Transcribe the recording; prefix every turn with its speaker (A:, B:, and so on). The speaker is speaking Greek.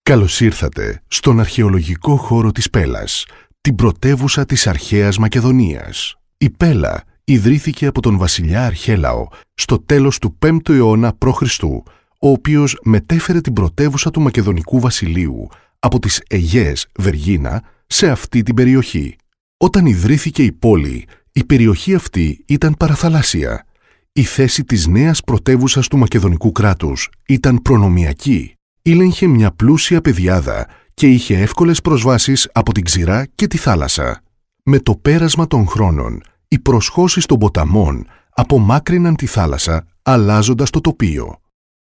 A: Καλώς ήρθατε στον αρχαιολογικό χώρο της Πέλας, την πρωτεύουσα της αρχαίας Μακεδονίας. Η Πέλα ιδρύθηκε από τον βασιλιά Αρχέλαο στο τέλος του 5ου αιώνα π.Χ., ο οποίος μετέφερε την πρωτεύουσα του Μακεδονικού βασιλείου από τις Αιγαίες Βεργίνα σε αυτή την περιοχή. Όταν ιδρύθηκε η πόλη, η περιοχή αυτή ήταν παραθαλάσσια. Η θέση της νέας πρωτεύουσας του Μακεδονικού κράτους ήταν προνομιακή. Ήλεγχε μια πλούσια πεδιάδα και είχε εύκολες προσβάσεις από την ξηρά και τη θάλασσα. Με το πέρασμα των χρόνων, οι προσχώσεις των ποταμών απομάκρυναν τη θάλασσα, αλλάζοντας το τοπίο.